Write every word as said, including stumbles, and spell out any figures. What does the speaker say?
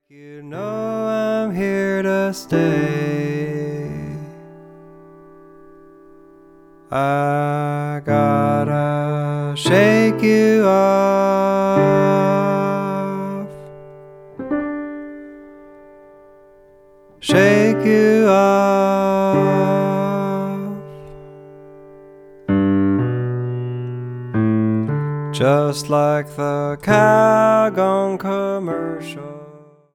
You know I'm here to stay. I gotta shake you off, shake you off, just like the Calgon commercial.